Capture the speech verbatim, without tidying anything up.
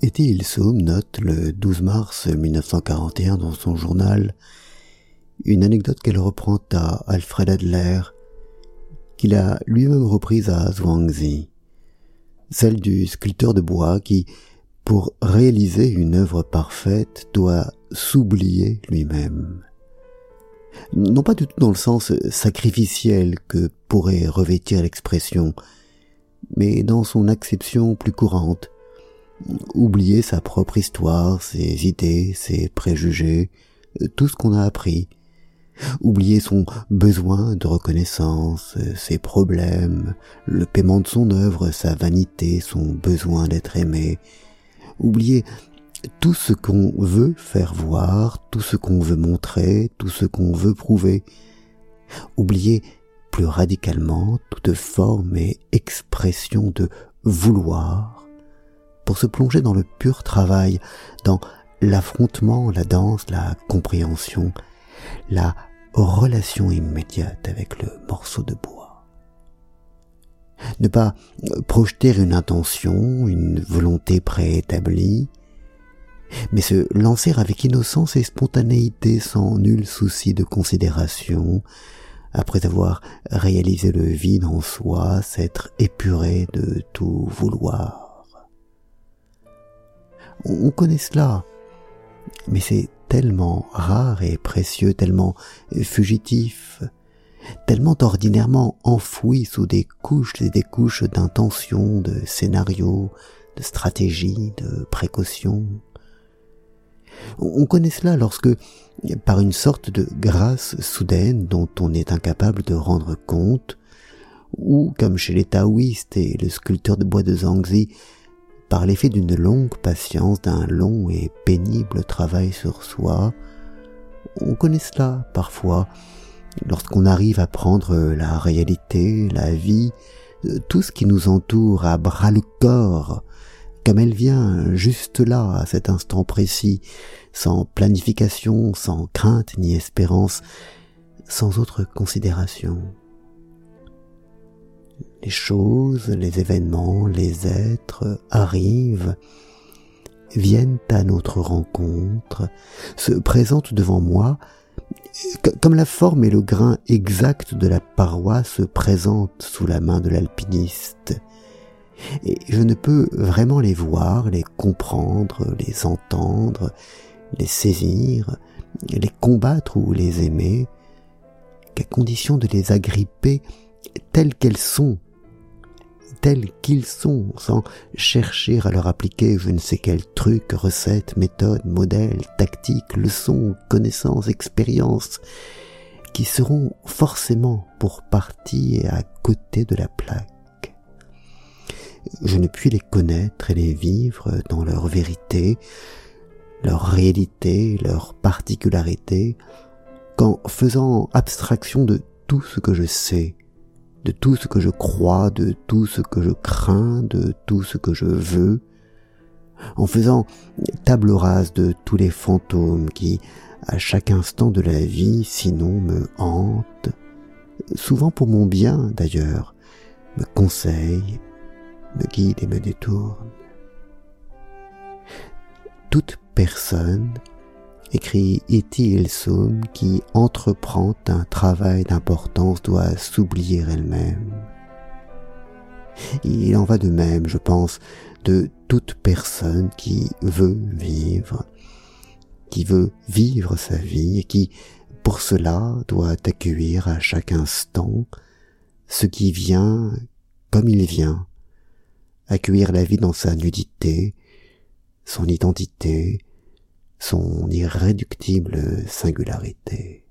Etty Hillesum note le douze mars mille neuf cent quarante et un dans son journal une anecdote qu'elle reprend à Alfred Adler, qu'il a lui-même reprise à Zhuangzi, celle du sculpteur de bois qui, pour réaliser une œuvre parfaite, doit s'oublier lui-même. Non pas du tout dans le sens sacrificiel que pourrait revêtir l'expression, mais dans son acception plus courante. Oublier sa propre histoire, ses idées, ses préjugés, tout ce qu'on a appris. Oublier son besoin de reconnaissance, ses problèmes, le paiement de son œuvre, sa vanité, son besoin d'être aimé. Oublier tout ce qu'on veut faire voir, tout ce qu'on veut montrer, tout ce qu'on veut prouver. Oublier plus radicalement toute forme et expression de vouloir, pour se plonger dans le pur travail, dans l'affrontement, la danse, la compréhension, la relation immédiate avec le morceau de bois. Ne pas projeter une intention, une volonté préétablie, mais se lancer avec innocence et spontanéité sans nul souci de considération, après avoir réalisé le vide en soi, s'être épuré de tout vouloir. On connaît cela, mais c'est tellement rare et précieux, tellement fugitif, tellement ordinairement enfoui sous des couches et des couches d'intentions, de scénarios, de stratégies, de précautions. On connaît cela lorsque, par une sorte de grâce soudaine dont on est incapable de rendre compte, ou, comme chez les taoïstes et le sculpteur de bois de Zhuangzi, par l'effet d'une longue patience, d'un long et pénible travail sur soi, on connaît cela parfois, lorsqu'on arrive à prendre la réalité, la vie, tout ce qui nous entoure à bras le corps, comme elle vient juste là, à cet instant précis, sans planification, sans crainte ni espérance, sans autre considération. Les choses, les événements, les êtres arrivent, viennent à notre rencontre, se présentent devant moi, comme la forme et le grain exact de la paroi se présentent sous la main de l'alpiniste. Et je ne peux vraiment les voir, les comprendre, les entendre, les saisir, les combattre ou les aimer, qu'à condition de les agripper telles qu'elles sont, tels qu'ils sont, sans chercher à leur appliquer je ne sais quel truc, recette, méthode, modèle, tactique, leçon, connaissance, expérience, qui seront forcément pour partie à côté de la plaque. Je ne puis les connaître et les vivre dans leur vérité, leur réalité, leur particularité, qu'en faisant abstraction de tout ce que je sais, de tout ce que je crois, de tout ce que je crains, de tout ce que je veux, en faisant table rase de tous les fantômes qui, à chaque instant de la vie, sinon me hantent, souvent pour mon bien d'ailleurs, me conseillent, me guident et me détournent. Toute personne, écrit Etty Hillesum, qui entreprend un travail d'importance doit s'oublier elle-même. Il en va de même, je pense, de toute personne qui veut vivre, qui veut vivre sa vie et qui, pour cela, doit accueillir à chaque instant ce qui vient comme il vient, accueillir la vie dans sa nudité, son identité, son irréductible singularité.